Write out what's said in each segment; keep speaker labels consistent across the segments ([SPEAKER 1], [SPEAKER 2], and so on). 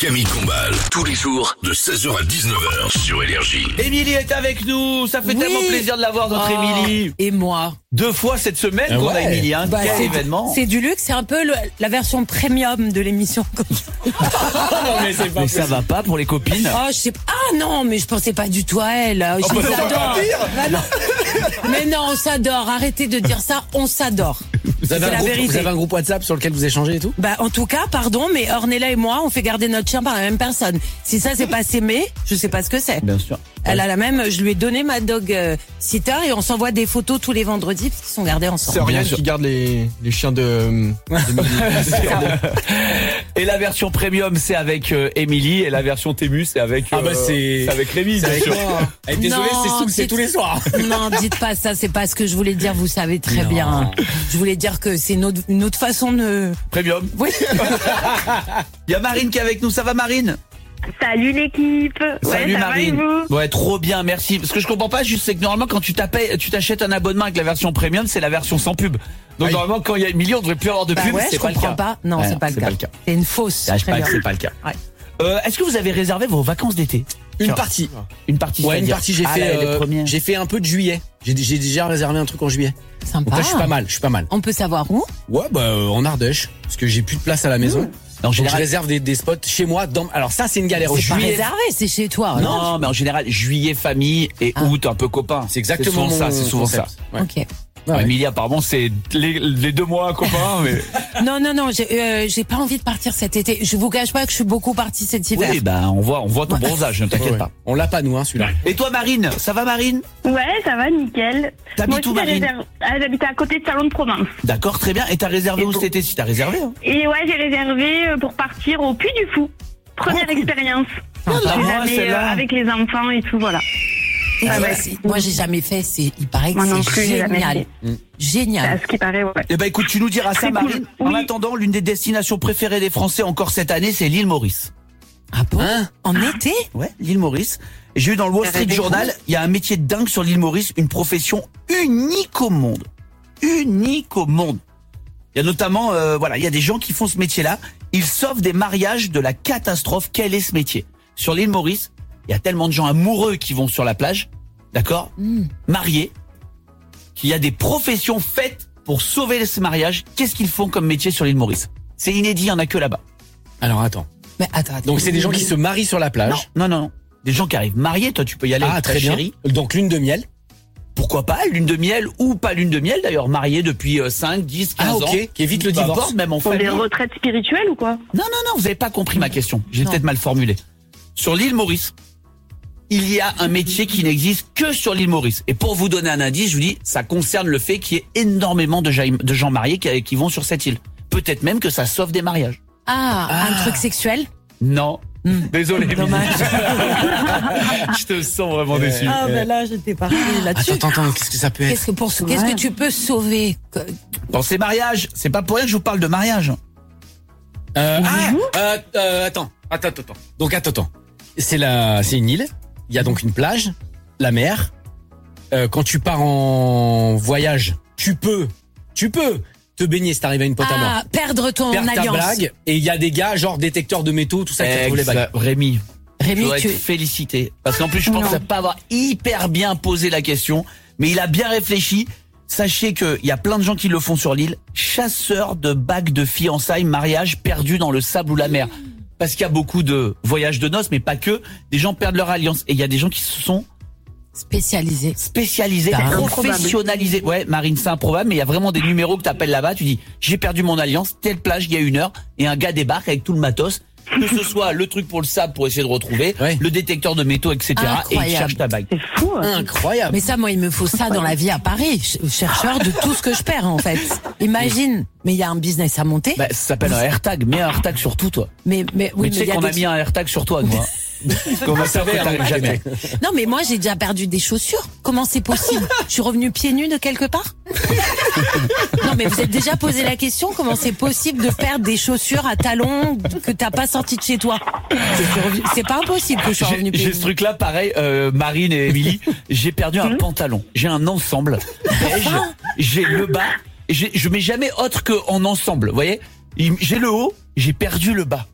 [SPEAKER 1] Camille Combal, tous les jours de 16h à 19h sur Énergie.
[SPEAKER 2] Émilie est avec nous, ça fait tellement plaisir de la voir, notre Émilie.
[SPEAKER 3] Et moi
[SPEAKER 2] 2 fois cette semaine qu'on a Émilie, hein. Quel événement.
[SPEAKER 3] C'est du luxe, c'est un peu la version premium de l'émission.
[SPEAKER 2] mais ça va pas pour les copines.
[SPEAKER 3] Oh, je sais pas. Ah non, mais je pensais pas du tout à elle. Je les adore. Ah, non. Mais non, on s'adore. Arrêtez de dire ça, on s'adore.
[SPEAKER 4] Vous avez un groupe WhatsApp sur lequel vous échangez et tout?
[SPEAKER 3] Bah, en tout cas, pardon, mais Ornella et moi, on fait garder notre chien par la même personne. Si ça, c'est pas s'aimer, je sais pas ce que c'est.
[SPEAKER 2] Bien sûr.
[SPEAKER 3] Elle a la même, je lui ai donné ma dog sitter et on s'envoie des photos tous les vendredis parce qu'ils sont gardés ensemble.
[SPEAKER 4] C'est Oriane qui garde les chiens de
[SPEAKER 2] Et la version premium, c'est avec Émilie, et la version Tému, c'est avec
[SPEAKER 4] c'est
[SPEAKER 2] avec Rémi.
[SPEAKER 4] C'est avec moi. Désolé, c'est tous les soirs.
[SPEAKER 3] Non, dites pas ça, c'est pas ce que je voulais dire, vous savez très bien. Je voulais dire que c'est une autre façon de...
[SPEAKER 2] Premium.
[SPEAKER 3] Oui.
[SPEAKER 2] Il y a Marine qui est avec nous, ça va Marine?
[SPEAKER 5] Salut l'équipe.
[SPEAKER 2] Salut
[SPEAKER 5] ça
[SPEAKER 2] Marine.
[SPEAKER 5] va et vous?
[SPEAKER 2] Ouais, trop bien, merci. Ce que je comprends pas, juste c'est que normalement quand tu t'achètes un abonnement avec la version premium, c'est la version sans pub. Donc normalement quand il y a Émilie, on devrait plus avoir de pub,
[SPEAKER 3] ouais,
[SPEAKER 2] c'est pas le cas.
[SPEAKER 3] Pas. Non,
[SPEAKER 2] Ouais,
[SPEAKER 3] c'est pas le cas. C'est une fausse.
[SPEAKER 2] Je pas que c'est pas le cas.
[SPEAKER 3] Ouais.
[SPEAKER 2] Est-ce que vous avez réservé vos vacances d'été?
[SPEAKER 4] Une partie.
[SPEAKER 2] Une partie.
[SPEAKER 4] Ouais, une partie. J'ai fait un peu de juillet. J'ai déjà réservé un truc en juillet.
[SPEAKER 3] Sympa.
[SPEAKER 4] Donc là, je suis pas mal.
[SPEAKER 3] On peut savoir où?
[SPEAKER 4] Ouais, en Ardèche, parce que j'ai plus de place à la maison.
[SPEAKER 2] En
[SPEAKER 4] Donc
[SPEAKER 2] général,
[SPEAKER 4] je réserve des spots chez moi. Alors ça, c'est une galère.
[SPEAKER 3] C'est pas réservé, c'est chez toi.
[SPEAKER 2] Non, mais en général, juillet famille et août un peu copain.
[SPEAKER 4] C'est exactement
[SPEAKER 2] ça. C'est souvent
[SPEAKER 4] concept.
[SPEAKER 2] ça.
[SPEAKER 4] Ouais.
[SPEAKER 3] Ok.
[SPEAKER 2] Emilie, apparemment, c'est les 2 mois copains. Mais...
[SPEAKER 3] Non, j'ai pas envie de partir cet été. Je vous cache pas que je suis beaucoup partie cet hiver.
[SPEAKER 2] Oui, on voit ton bronzage, ne t'inquiète pas.
[SPEAKER 4] On l'a pas nous, celui-là.
[SPEAKER 2] Et toi, Marine, ça va, Marine?
[SPEAKER 5] Ouais, ça va, nickel.
[SPEAKER 2] T'habites où, Marine?
[SPEAKER 5] J'habite à côté de Salon de Provence.
[SPEAKER 2] D'accord, très bien. Et t'as réservé où cet été? Si t'as réservé, hein.
[SPEAKER 5] Et ouais, j'ai réservé pour partir au Puy du Fou. Première expérience. Avec les enfants et tout, voilà.
[SPEAKER 3] Moi, j'ai jamais fait. Il paraît que c'est génial. Génial.
[SPEAKER 5] C'est ce qui paraît, ouais.
[SPEAKER 2] Eh ben, écoute, tu nous diras ça, Marine.
[SPEAKER 5] Cool.
[SPEAKER 2] En attendant, l'une des destinations préférées des Français encore cette année, c'est l'île Maurice.
[SPEAKER 3] Ah bon? En été?
[SPEAKER 2] Ouais, l'île Maurice. J'ai vu dans le Wall Street Journal, il y a un métier de dingue sur l'île Maurice, une profession unique au monde. Unique au monde. Il y a notamment, il y a des gens qui font ce métier-là. Ils sauvent des mariages de la catastrophe. Quel est ce métier? Sur l'île Maurice, il y a tellement de gens amoureux qui vont sur la plage, d'accord, mariés, qu'il y a des professions faites pour sauver ce mariage. Qu'est-ce qu'ils font comme métier sur l'île Maurice? C'est inédit, il n'y en a que là-bas.
[SPEAKER 4] Alors attends.
[SPEAKER 3] Mais attends.
[SPEAKER 4] Donc c'est des gens qui se marient sur la plage?
[SPEAKER 2] Non. Des gens qui arrivent mariés, toi tu peux y aller avec ta chérie.
[SPEAKER 4] Donc lune de miel?
[SPEAKER 2] Pourquoi pas, lune de miel ou pas lune de miel d'ailleurs, mariés depuis 5, 10, 15 ans.
[SPEAKER 4] Qui évite le divorce.
[SPEAKER 2] Même en
[SPEAKER 5] Pour
[SPEAKER 2] famille.
[SPEAKER 5] des retraites spirituelles ou quoi?
[SPEAKER 2] Non, vous avez pas compris ma question. J'ai peut-être mal formulé. Sur l'île Maurice, il y a un métier qui n'existe que sur l'île Maurice. Et pour vous donner un indice, je vous dis, ça concerne le fait qu'il y ait énormément de gens mariés qui vont sur cette île. Peut-être même que ça sauve des mariages.
[SPEAKER 3] Un truc sexuel?
[SPEAKER 2] Non. Désolé.
[SPEAKER 3] Dommage.
[SPEAKER 2] Je te sens vraiment déçu.
[SPEAKER 3] Mais là, j'étais partie là-dessus.
[SPEAKER 4] Attends, qu'est-ce que ça peut être?
[SPEAKER 3] Qu'est-ce que tu peux sauver?
[SPEAKER 2] Dans ces mariages, c'est pas pour rien que je vous parle de mariage.
[SPEAKER 4] Attends. Donc attends. C'est une île. Il y a donc une plage, la mer. Quand tu pars en voyage, tu peux te baigner si t'arrives à une pote à mort.
[SPEAKER 3] Perdre
[SPEAKER 4] ta
[SPEAKER 3] alliance.
[SPEAKER 4] blague. Et il y a des gars, genre détecteurs de métaux, tout ça, qui trouvent les bagues.
[SPEAKER 2] Rémi, je dois
[SPEAKER 3] tu
[SPEAKER 2] être félicité. Parce qu'en plus, je pense pas avoir hyper bien posé la question. Mais il a bien réfléchi. Sachez qu'il y a plein de gens qui le font sur l'île. Chasseurs de bagues de fiançailles, mariage perdus dans le sable ou la mer. Parce qu'il y a beaucoup de voyages de noces, mais pas que. Des gens perdent leur alliance. Et il y a des gens qui se sont
[SPEAKER 3] spécialisés,
[SPEAKER 2] professionnalisés. Ouais, Marine, c'est improbable, mais il y a vraiment des numéros que t'appelles là-bas. Tu dis, j'ai perdu mon alliance, telle plage, il y a 1 heure. Et un gars débarque avec tout le matos. Que ce soit le truc pour le sable pour essayer de retrouver, le détecteur de métaux, etc.
[SPEAKER 3] Incroyable.
[SPEAKER 2] Et il cherche ta bague.
[SPEAKER 5] C'est fou.
[SPEAKER 4] Incroyable.
[SPEAKER 3] Mais ça, moi, il me faut ça dans la vie à Paris. Chercheur de tout ce que je perds, en fait. Imagine. Mais il y a un business à monter.
[SPEAKER 2] Ça s'appelle un AirTag. Mets un AirTag sur tout, toi.
[SPEAKER 3] Mais
[SPEAKER 2] tu sais qu'on a mis un AirTag sur toi, nous. Comment ça fait jamais?
[SPEAKER 3] Non, mais moi, j'ai déjà perdu des chaussures. Comment c'est possible? Je suis revenue pieds nus de quelque part? Non, mais vous êtes déjà posé la question, comment c'est possible de perdre des chaussures à talons que t'as pas sorti de chez toi? C'est pas impossible que je sois revenue pieds nus.
[SPEAKER 2] J'ai ce truc-là, pareil, Marine et Émilie. J'ai perdu un pantalon. J'ai un ensemble beige. J'ai le bas. Je mets jamais autre qu'en ensemble. Vous voyez? J'ai le haut. J'ai perdu le bas.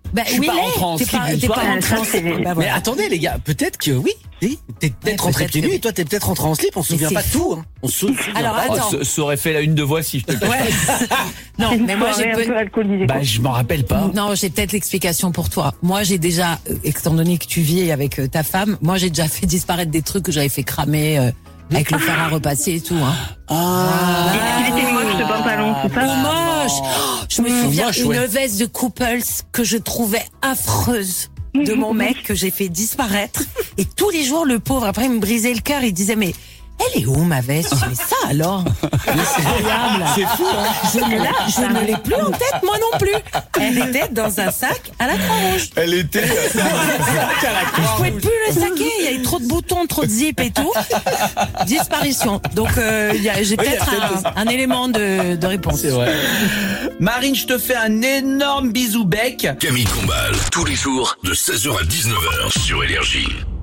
[SPEAKER 3] Bah,
[SPEAKER 2] Je suis
[SPEAKER 3] oui,
[SPEAKER 2] pas
[SPEAKER 3] il est.
[SPEAKER 2] rentré en
[SPEAKER 3] T'es
[SPEAKER 2] slip
[SPEAKER 3] pas-
[SPEAKER 2] une
[SPEAKER 3] t'es
[SPEAKER 2] fois.
[SPEAKER 3] pas rentré en slip. Bah,
[SPEAKER 4] Mais
[SPEAKER 3] voilà.
[SPEAKER 4] attendez les gars, peut-être que oui. T'es peut-être rentré
[SPEAKER 3] peut-être
[SPEAKER 4] pieds nus
[SPEAKER 3] que-
[SPEAKER 4] et toi t'es peut-être rentré en slip, on se
[SPEAKER 3] Mais
[SPEAKER 4] souvient
[SPEAKER 3] c'est
[SPEAKER 4] pas de
[SPEAKER 3] fou.
[SPEAKER 4] tout. Hein. On se souvient
[SPEAKER 3] Alors,
[SPEAKER 4] pas.
[SPEAKER 3] attends.
[SPEAKER 2] Ça aurait fait la une de Voici, je te le cache.
[SPEAKER 3] Ouais. Non, mais moi j'ai
[SPEAKER 5] un
[SPEAKER 3] peu-
[SPEAKER 5] peu alcoolisé.
[SPEAKER 2] Bah, je m'en rappelle pas.
[SPEAKER 3] Non, j'ai peut-être l'explication pour toi. Moi, j'ai déjà, étant donné que tu vis avec ta femme, moi, j'ai déjà fait disparaître des trucs que j'avais fait cramer avec le fer à repasser et tout. Hein.
[SPEAKER 5] Il était moche ce pantalon, c'est ça?
[SPEAKER 3] Ou moche. Oh, je me souviens
[SPEAKER 4] moche,
[SPEAKER 3] une
[SPEAKER 4] ouais.
[SPEAKER 3] veste de Couples que je trouvais affreuse de mon mec que j'ai fait disparaître. Et tous les jours, le pauvre, après, il me brisait le cœur. Il disait, mais elle est où ma veste? Je dis, mais ça alors? C'est incroyable.
[SPEAKER 4] C'est fou. Hein.
[SPEAKER 3] Je ne l'ai plus en tête, moi non plus. Elle était dans un sac à la Croix-Rouge.
[SPEAKER 2] Elle était.
[SPEAKER 3] Je pouvais plus le saquer, il y avait trop de boutons, trop de zip et tout. Disparition. Donc j'ai peut-être un élément de réponse.
[SPEAKER 4] C'est vrai.
[SPEAKER 2] Marine, je te fais un énorme bisou bec.
[SPEAKER 1] Camille Combal, tous les jours de 16h à 19h sur Énergie.